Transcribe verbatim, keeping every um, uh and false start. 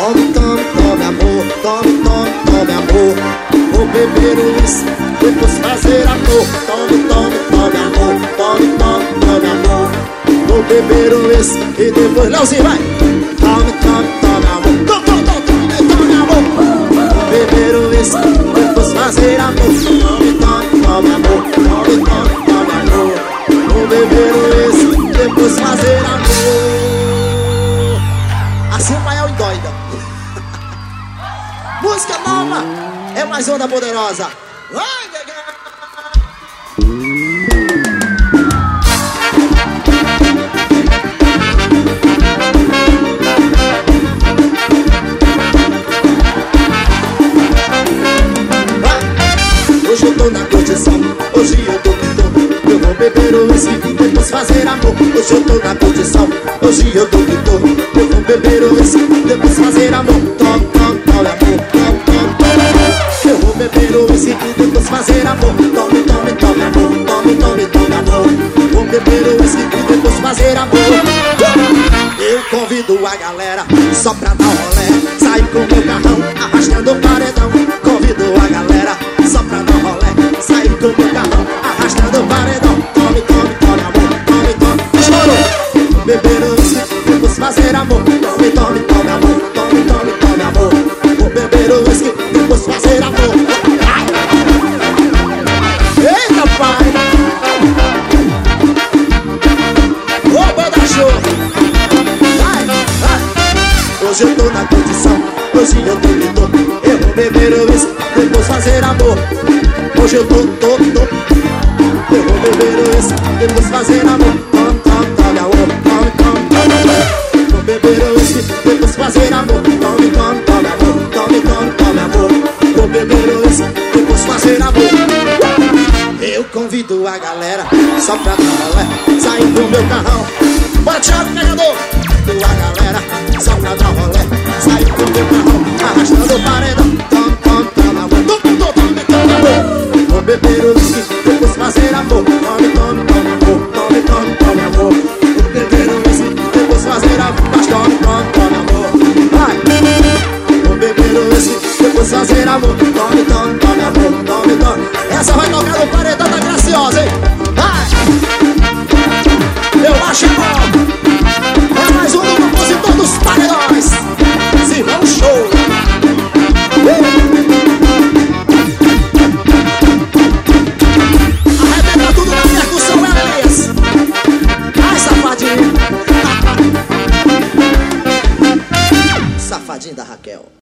Tome, tome, tome amor, tome, tome, tome amor. Vou beber o uísque, depois fazer amor. Tome, tome, tome amor, tome, tome, tome amor. Vou beber o uísque e depois, Leozinho, vai! Tome, tome, tome amor, tome, tome, tome, tome amor. Vou beber o uísque, depois fazer amor. Tome, tome, tome amor, tome, tome, tome amor. Vou beber o uísque, depois fazer amor. Assim o Maior endoida. Música nova é mais onda poderosa. Vai, hoje eu tô na curtição, hoje eu tô que tô. Eu vou beber o uísque, depois fazer amor. Hoje eu tô na curtição, hoje eu tô que tô. Eu vou beber o uísque, depois fazer amor. Tome, tome, tome amor, tome, tome, tome amor. Eu vou beber o uísque, depois fazer amor. Tome, tome, tome amor, tome, tome, tome amor. Vou beber o uísque, depois fazer amor. Eu convido a galera só pra dar rolé. Sair com meu carrão, arrastando o paredão. Convido a galera só pra dar rolé. Sair com meu carrão, arrastando o paredão. Tome, tome, tome amor, tome, tome. Estourou! Beber o uísque, depois fazer amor. Tome, tome, tome amor, tome, tome, tome amor. Vou beber o uísque, depois fazer amor. Eita, pai! Ô, banda show! Vai, vai! Hoje eu tô na condição, hoje eu tô que tô. Eu vou beber o uísque, depois fazer amor. Hoje eu tô, tô, tô. Eu vou beber o uísque, depois fazer amor. Tome, tome, tome amor, tome, tome, tome amor. Vou beber o uísque, depois fazer amor. Tome, tome, tome amor, tome, tome, tome amor. Vou beber o uísque, depois fazer amor. Eu convido a galera só pra dar rolé. Sair do meu carrão. Bora, Thiago, pegador! Convido a galera só pra dar rolé. Sair do meu carrão, arrastando o paredão. Tome, tome, tome amor, tome, tome, tome, tome amor. Vou beber o uísque, depois fazer amor. Tome, tome, tome amor, tome, tome, tome amor. Vou beber o uísque, depois fazer amor. Mas tome, tome, tome amor. Vai! Vou beber o uísque, depois fazer amor. Tome, tome, tome amor, tome, tome. Essa vai tocar no paredão da Graciosa, hein? Vai! Eu acho bom! É mais um do compositor dos paredões. Simão Show! Arrebenta tudo na percussão, Elias! Ai, safadinho! Safadinho da Raquel.